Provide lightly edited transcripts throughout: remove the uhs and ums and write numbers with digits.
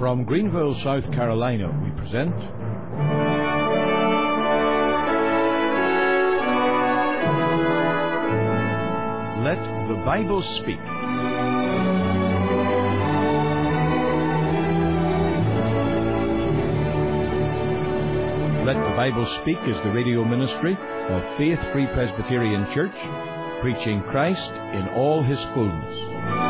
From Greenville, South Carolina, we present Let the Bible Speak. Let the Bible Speak is the radio ministry of Faith Free Presbyterian Church, preaching Christ in all His fullness.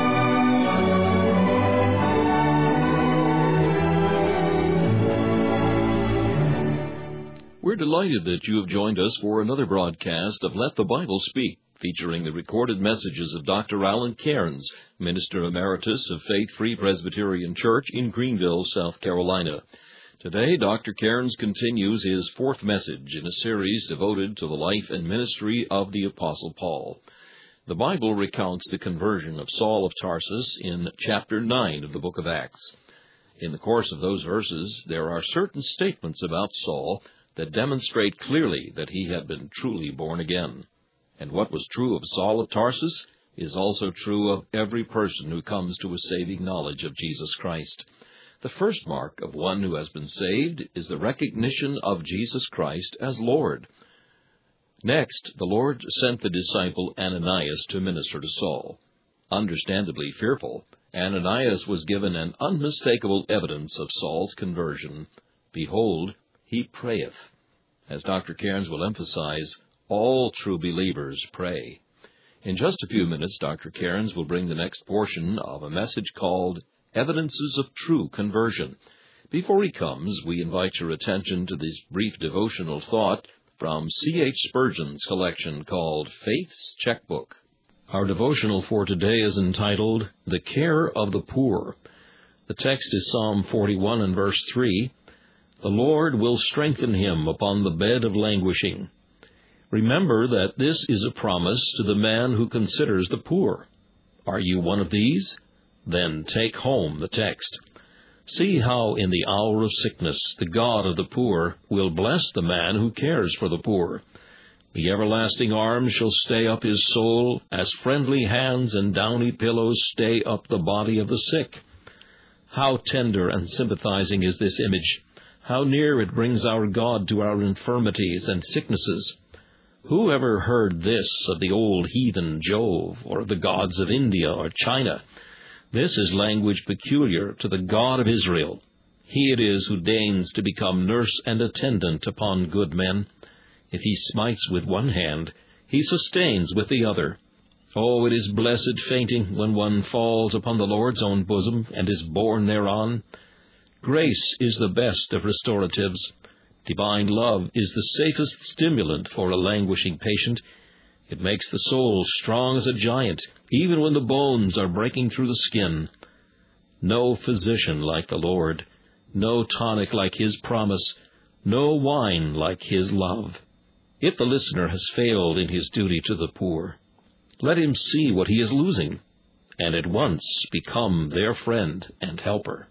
We're delighted that you have joined us for another broadcast of Let the Bible Speak, featuring the recorded messages of Dr. Alan Cairns, Minister Emeritus of Faith Free Presbyterian Church in Greenville, South Carolina. Today, Dr. Cairns continues his fourth message in a series devoted to the life and ministry of the Apostle Paul. The Bible recounts the conversion of Saul of Tarsus in chapter 9 of the book of Acts. In the course of those verses, there are certain statements about Saul that demonstrate clearly that he had been truly born again. And what was true of Saul of Tarsus is also true of every person who comes to a saving knowledge of Jesus Christ. The first mark of one who has been saved is the recognition of Jesus Christ as Lord. Next, the Lord sent the disciple Ananias to minister to Saul. Understandably fearful, Ananias was given an unmistakable evidence of Saul's conversion. Behold, he prayeth. As Dr. Cairns will emphasize, all true believers pray. In just a few minutes, Dr. Cairns will bring the next portion of a message called Evidences of True Conversion. Before he comes, we invite your attention to this brief devotional thought from C.H. Spurgeon's collection called Faith's Checkbook. Our devotional for today is entitled, The Care of the Poor. The text is Psalm 41 and verse 3. The Lord will strengthen him upon the bed of languishing. Remember that this is a promise to the man who considers the poor. Are you one of these? Then take home the text. See how in the hour of sickness the God of the poor will bless the man who cares for the poor. The everlasting arms shall stay up his soul, as friendly hands and downy pillows stay up the body of the sick. How tender and sympathizing is this image! How near it brings our God to our infirmities and sicknesses. Who ever heard this of the old heathen Jove, or of the gods of India or China? This is language peculiar to the God of Israel. He it is who deigns to become nurse and attendant upon good men. If he smites with one hand, he sustains with the other. Oh, it is blessed fainting when one falls upon the Lord's own bosom and is borne thereon. Grace is the best of restoratives. Divine love is the safest stimulant for a languishing patient. It makes the soul strong as a giant, even when the bones are breaking through the skin. No physician like the Lord, no tonic like His promise, no wine like His love. If the listener has failed in his duty to the poor, let him see what he is losing, and at once become their friend and helper.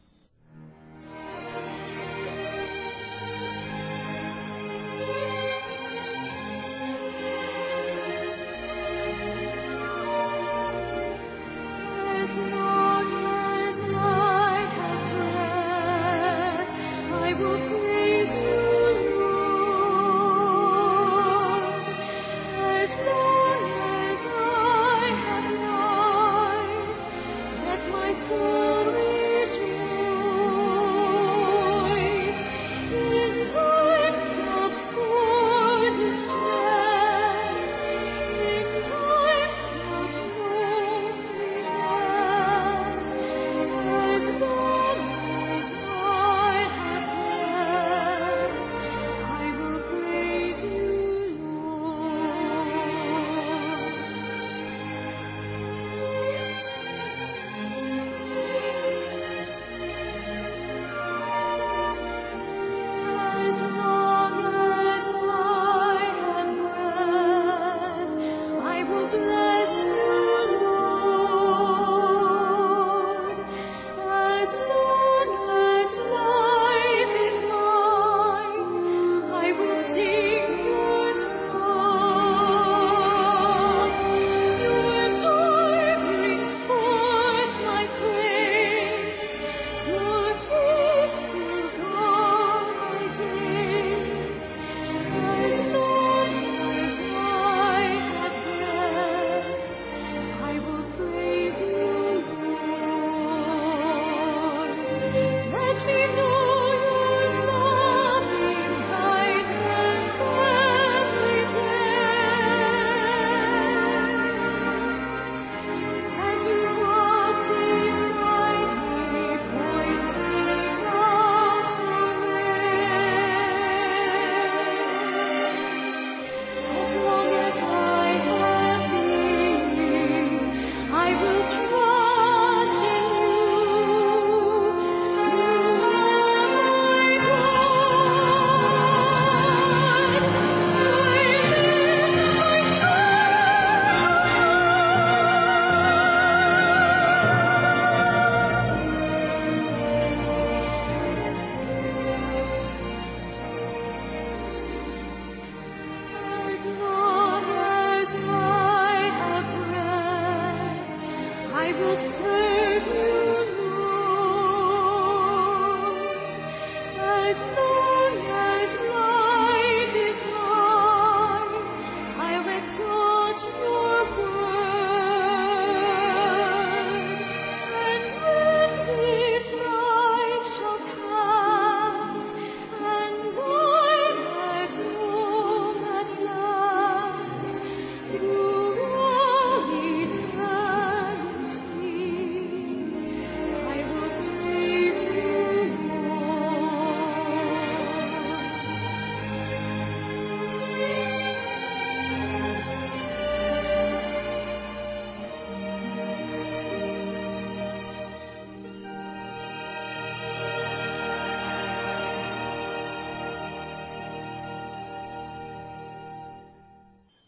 Let my soul rejoice.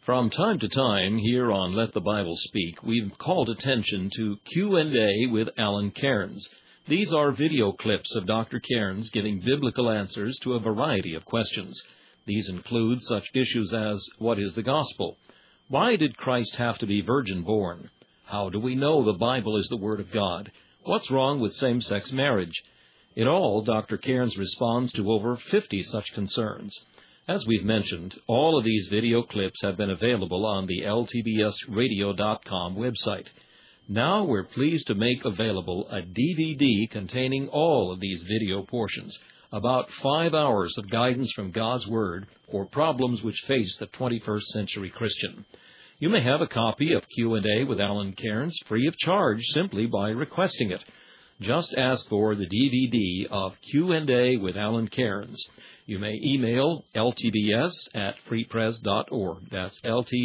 From time to time, here on Let the Bible Speak, we've called attention to Q&A with Alan Cairns. These are video clips of Dr. Cairns giving biblical answers to a variety of questions. These include such issues as, what is the gospel? Why did Christ have to be virgin-born? How do we know the Bible is the Word of God? What's wrong with same-sex marriage? In all, Dr. Cairns responds to over 50 such concerns. As we've mentioned, all of these video clips have been available on the ltbsradio.com website. Now we're pleased to make available a DVD containing all of these video portions, about 5 hours of guidance from God's Word for problems which face the 21st century Christian. You may have a copy of Q&A with Alan Cairns free of charge simply by requesting it. Just ask for the DVD of Q&A with Alan Cairns. You may email ltbs@freepres.org. That's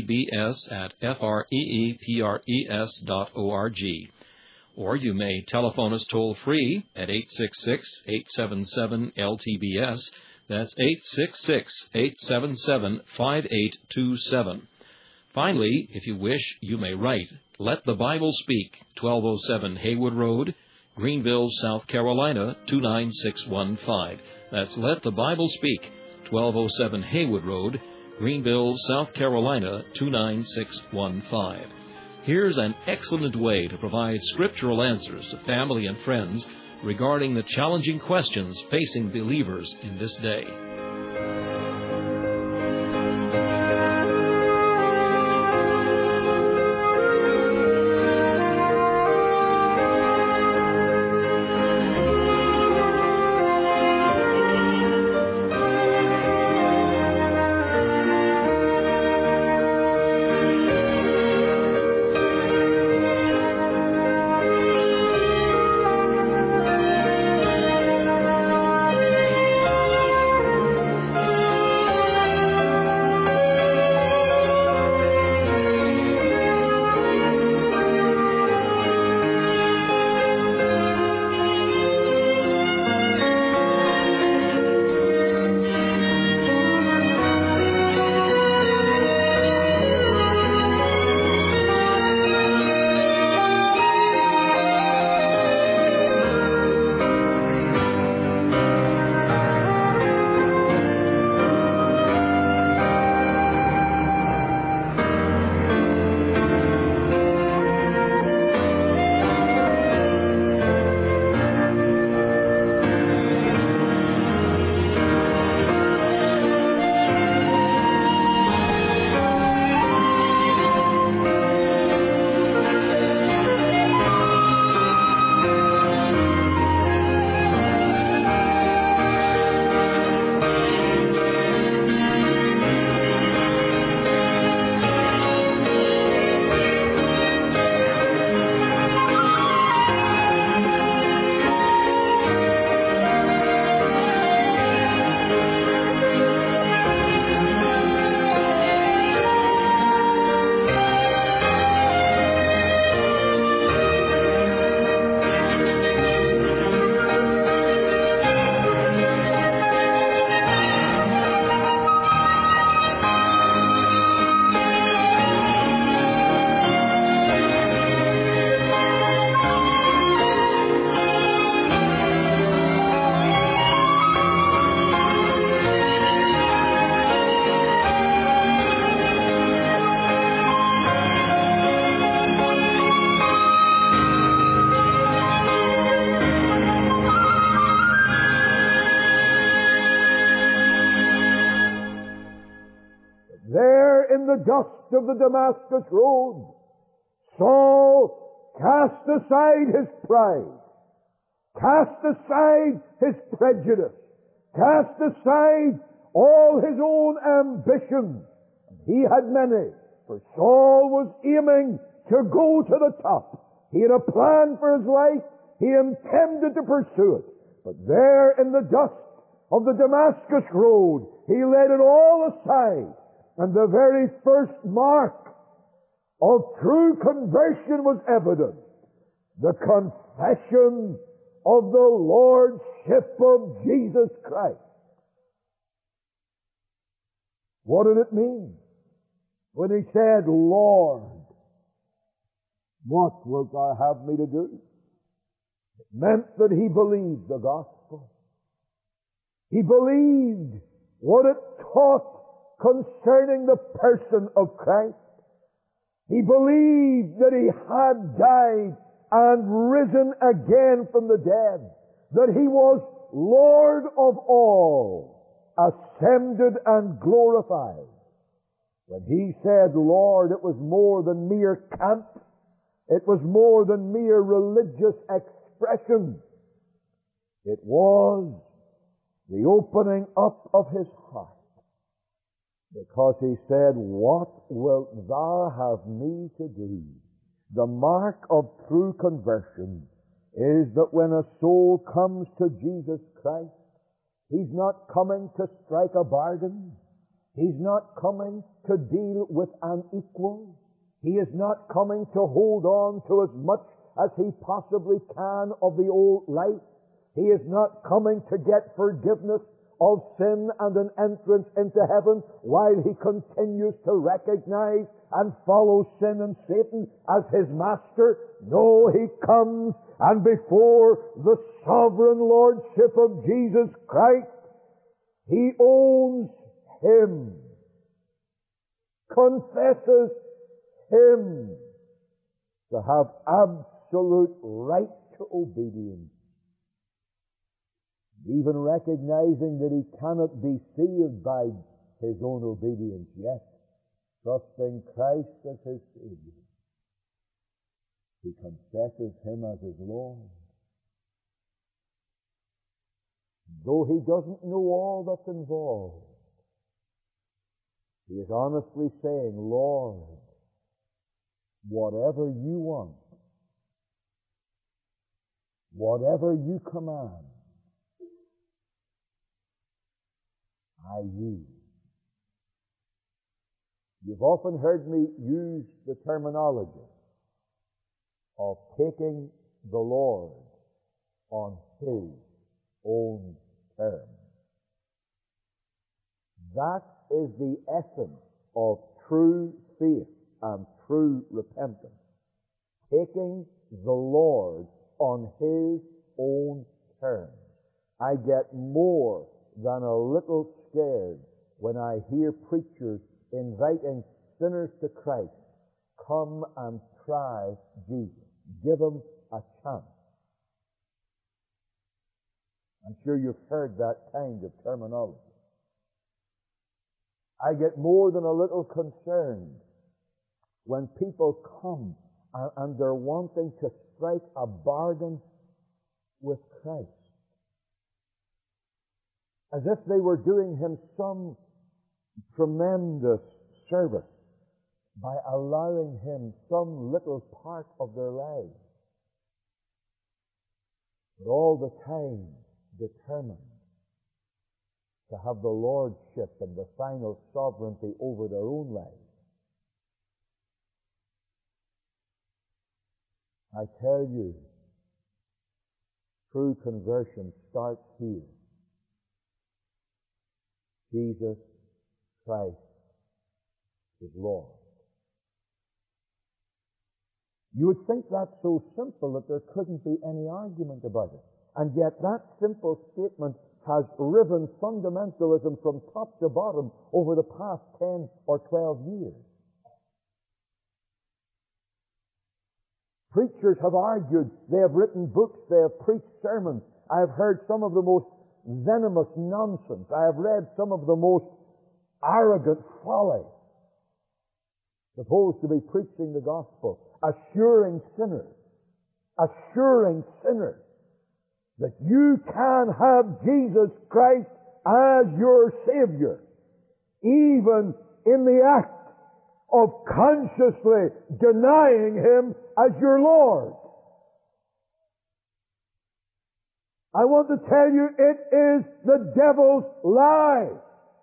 ltbs@freepres.org. Or you may telephone us toll-free at 866-877-LTBS. That's 866-877-5827. Finally, if you wish, you may write, Let the Bible Speak, 1207 Haywood Road, Greenville, South Carolina, 29615. That's Let the Bible Speak, 1207 Haywood Road, Greenville, South Carolina, 29615. Here's an excellent way to provide scriptural answers to family and friends regarding the challenging questions facing believers in this day. The dust of the Damascus road, Saul cast aside his pride, cast aside his prejudice, cast aside all his own ambitions. He had many, for Saul was aiming to go to the top. He had a plan for his life. He intended to pursue it. But there in the dust of the Damascus road, he laid it all aside. And the very first mark of true conversion was evident. The confession of the Lordship of Jesus Christ. What did it mean? when he said, Lord, what wilt thou have me to do? It meant that he believed the gospel. He believed what it taught concerning the person of Christ. He believed that he had died and risen again from the dead, that he was Lord of all, ascended and glorified. When he said Lord, it was more than mere cant. It was more than mere religious expression. It was the opening up of his heart. Because he said, what wilt thou have me to do? The mark of true conversion is that when a soul comes to Jesus Christ, he's not coming to strike a bargain. He's not coming to deal with an equal. He is not coming to hold on to as much as he possibly can of the old life. He is not coming to get forgiveness of sin and an entrance into heaven while he continues to recognize and follow sin and Satan as his master. No, he comes and before the sovereign lordship of Jesus Christ, he owns him, confesses him to have absolute right to obedience, even recognizing that he cannot be saved by his own obedience yet, trusting Christ as his Savior. He confesses him as his Lord. Though he doesn't know all that's involved, he is honestly saying, Lord, whatever you want, whatever you command, I yield. You've often heard me use the terminology of taking the Lord on his own terms. That is the essence of true faith and true repentance. Taking the Lord on his own terms. I get more than a little scared when I hear preachers inviting sinners to Christ. Come and try Jesus. Give him a chance. I'm sure you've heard that kind of terminology. I get more than a little concerned when people come and they're wanting to strike a bargain with Christ, as if they were doing him some tremendous service by allowing him some little part of their lives, but all the time determined to have the lordship and the final sovereignty over their own lives. I tell you, true conversion starts here. Jesus Christ is Lord. You would think that's so simple that there couldn't be any argument about it. And yet that simple statement has riven fundamentalism from top to bottom over the past 10 or 12 years. Preachers have argued, they have written books, they have preached sermons. I have heard some of the most venomous nonsense. I have read some of the most arrogant folly, supposed to be preaching the gospel, assuring sinners that you can have Jesus Christ as your Savior, even in the act of consciously denying him as your Lord. I want to tell you, it is the devil's lie.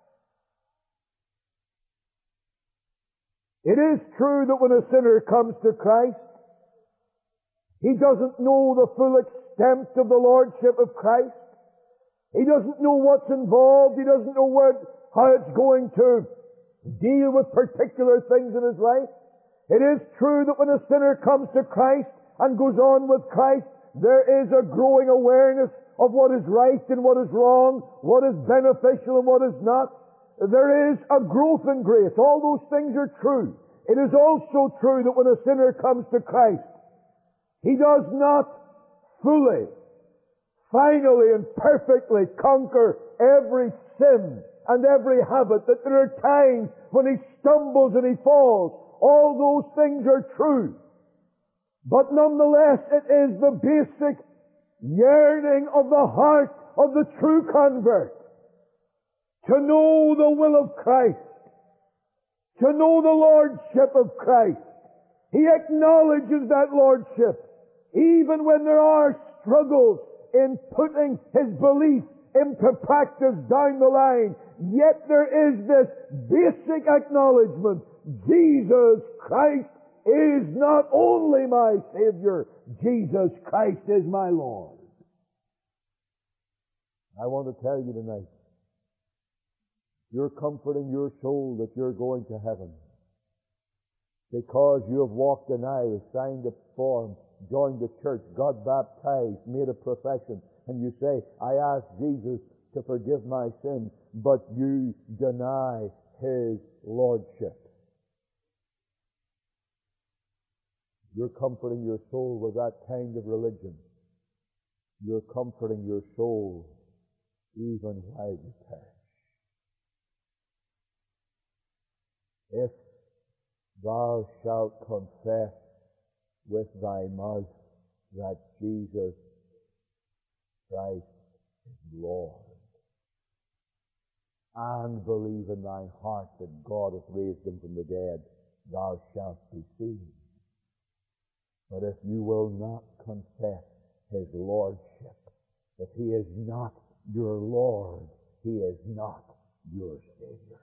It is true that when a sinner comes to Christ, he doesn't know the full extent of the lordship of Christ. He doesn't know what's involved. He doesn't know how it's going to deal with particular things in his life. It is true that when a sinner comes to Christ and goes on with Christ, there is a growing awareness of what is right and what is wrong, what is beneficial and what is not. There is a growth in grace. All those things are true. It is also true that when a sinner comes to Christ, he does not fully, finally and perfectly conquer every sin and every habit, that there are times when he stumbles and he falls. All those things are true. But nonetheless, it is the basic yearning of the heart of the true convert to know the will of Christ, to know the lordship of Christ. He acknowledges that lordship, even when there are struggles in putting his belief into practice down the line. Yet there is this basic acknowledgement: Jesus Christ is not only my Savior, Jesus Christ is my Lord. I want to tell you tonight, you're comforting your soul that you're going to heaven because you have walked an aisle, signed a form, joined the church, got baptized, made a profession, and you say, I ask Jesus to forgive my sins, but you deny His Lordship. You're comforting your soul with that kind of religion. You're comforting your soul even while you perish. If thou shalt confess with thy mouth that Jesus Christ is Lord, and believe in thine heart that God hath raised him from the dead, thou shalt be saved. But if you will not confess His Lordship, if He is not your Lord, He is not your Savior.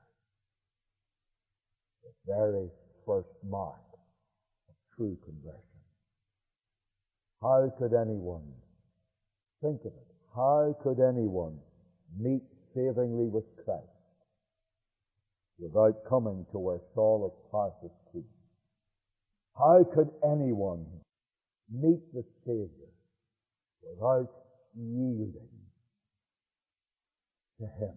The very first mark of true conversion. How could anyone, think of it, how could anyone meet savingly with Christ without coming to where Saul of Tarsus came? How could anyone meet the Savior without yielding to Him?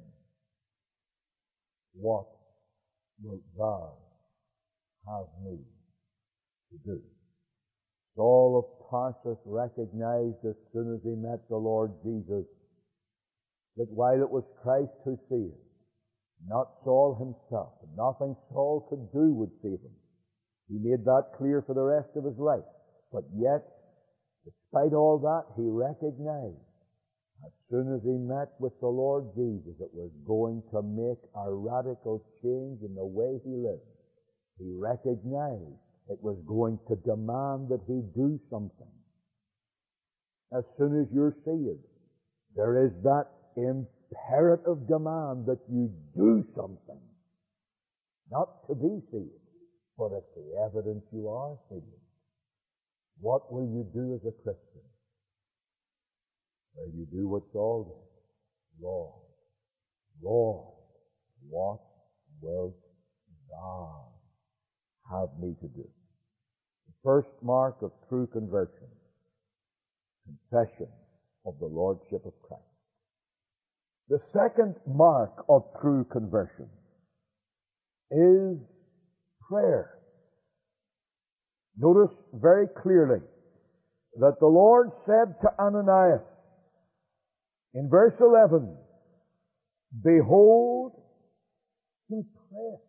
What wilt thou have me to do? Saul of Tarsus recognized as soon as he met the Lord Jesus that while it was Christ who saved, not Saul himself, and nothing Saul could do would save him. He made that clear for the rest of his life. But yet, despite all that, he recognized as soon as he met with the Lord Jesus, it was going to make a radical change in the way he lived. He recognized it was going to demand that he do something. As soon as you're saved, there is that imperative demand that you do something. Not to be saved, but it's the evidence you are saved. What will you do as a Christian? Well, you do what Saul did. Lord, Lord, what wilt thou have me to do? The first mark of true conversion, confession of the Lordship of Christ. The second mark of true conversion is prayer. Notice very clearly that the Lord said to Ananias in verse 11, behold, he prayeth.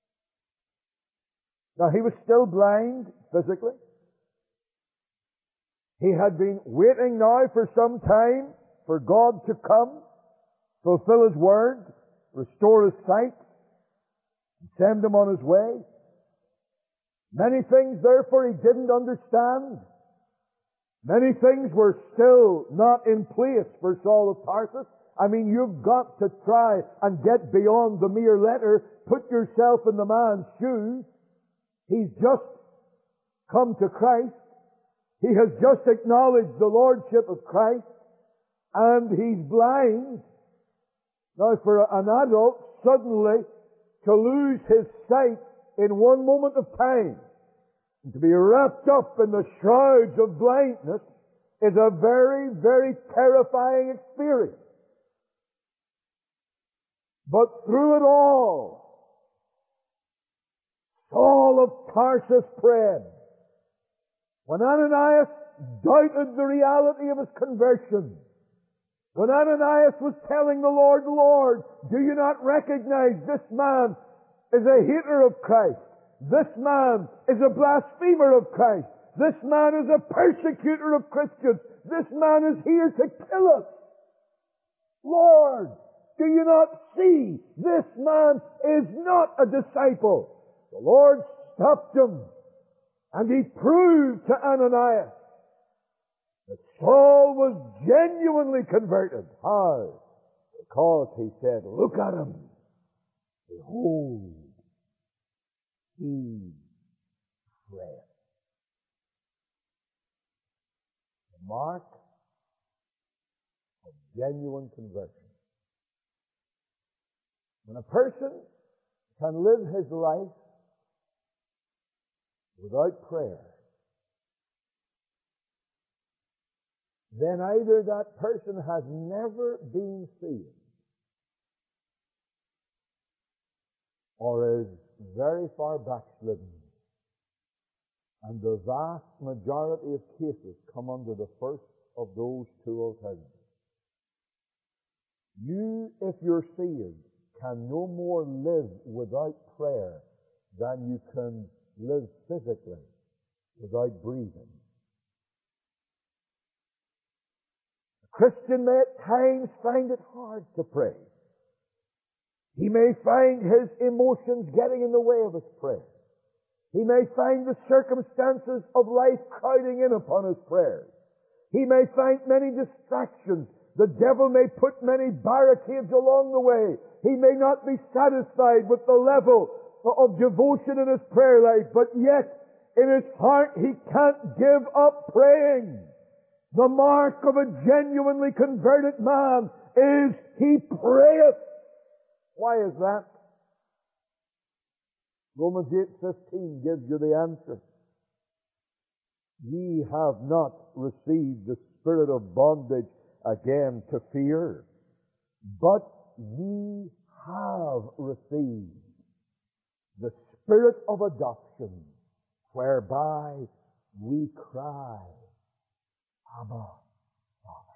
Now he was still blind physically. He had been waiting now for some time for God to come, fulfill His word, restore his sight, and send him on his way. Many things, therefore, he didn't understand. Many things were still not in place for Saul of Tarsus. I mean, you've got to try and get beyond the mere letter. Put yourself in the man's shoes. He's just come to Christ. He has just acknowledged the Lordship of Christ. And he's blind. Now, for an adult, suddenly to lose his sight in one moment of time and to be wrapped up in the shrouds of blindness is a very, very terrifying experience. But through it all, Saul of Tarsus prayed. When Ananias doubted the reality of his conversion, when Ananias was telling the Lord, Lord, do you not recognize this man is a hater of Christ? This man is a blasphemer of Christ. This man is a persecutor of Christians. This man is here to kill us. Lord, do you not see this man is not a disciple? The Lord stopped him, and he proved to Ananias that Saul was genuinely converted. How? Because he said, look at him. Behold, he prayed. The mark of genuine conversion. When a person can live his life without prayer, then either that person has never been saved or is very far backslidden. And the vast majority of cases come under the first of those two alternatives. You, if you're saved, can no more live without prayer than you can live physically without breathing. A Christian may at times find it hard to pray. He may find his emotions getting in the way of his prayer. He may find the circumstances of life crowding in upon his prayers. He may find many distractions. The devil may put many barricades along the way. He may not be satisfied with the level of devotion in his prayer life, but yet in his heart he can't give up praying. The mark of a genuinely converted man is he prayeth. Why is that? Romans 8:15 gives you the answer. Ye have not received the spirit of bondage again to fear, but ye have received the spirit of adoption, whereby we cry, Abba, Father.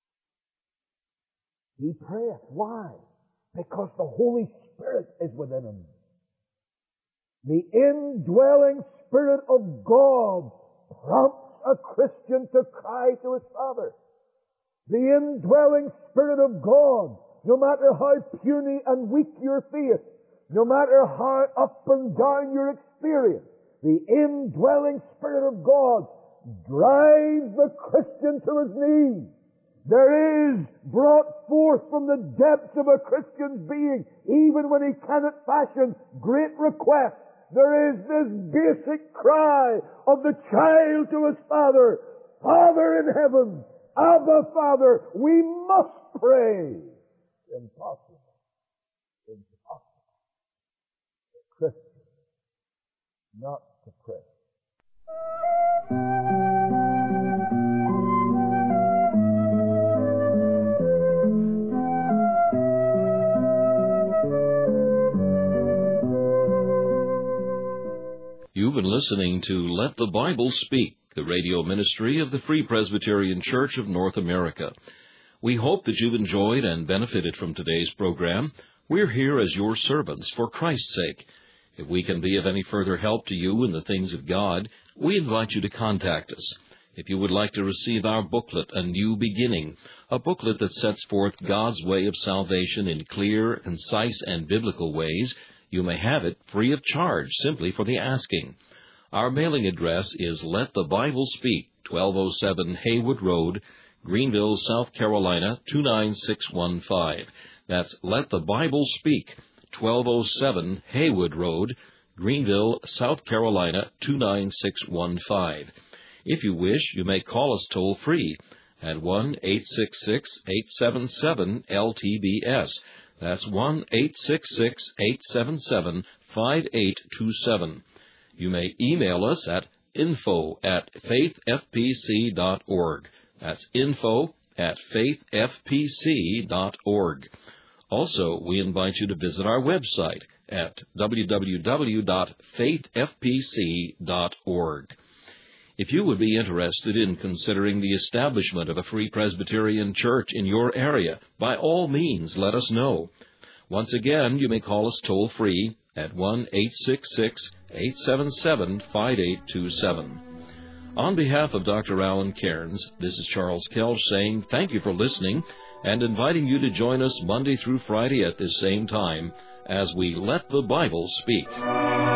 He prayeth. Why? Because the Holy Spirit is within him. The indwelling Spirit of God prompts a Christian to cry to his Father. The indwelling Spirit of God, no matter how puny and weak your faith, no matter how up and down your experience, the indwelling Spirit of God drives the Christian to his knees. There is brought forth from the depths of a Christian's being, even when he cannot fashion great requests, there is this basic cry of the child to his father, Father in heaven, Abba, Father, we must pray. Impossible. Impossible. A Christian not to pray. You've been listening to Let the Bible Speak, the radio ministry of the Free Presbyterian Church of North America. We hope that you've enjoyed and benefited from today's program. We're here as your servants for Christ's sake. If we can be of any further help to you in the things of God, we invite you to contact us. If you would like to receive our booklet, A New Beginning, a booklet that sets forth God's way of salvation in clear, concise, and biblical ways, you may have it free of charge, simply for the asking. Our mailing address is Let the Bible Speak, 1207 Haywood Road, Greenville, South Carolina, 29615. That's Let the Bible Speak, 1207 Haywood Road, Greenville, South Carolina, 29615. If you wish, you may call us toll-free at 1-866-877-LTBS. That's 1-866-877-5827. You may email us at info@faithfpc.org. That's info@faithfpc.org. Also, we invite you to visit our website at www.faithfpc.org. If you would be interested in considering the establishment of a Free Presbyterian Church in your area, by all means, let us know. Once again, you may call us toll-free at 1-866-877-5827. On behalf of Dr. Alan Cairns, this is Charles Kelch saying thank you for listening and inviting you to join us Monday through Friday at this same time as we Let the Bible Speak.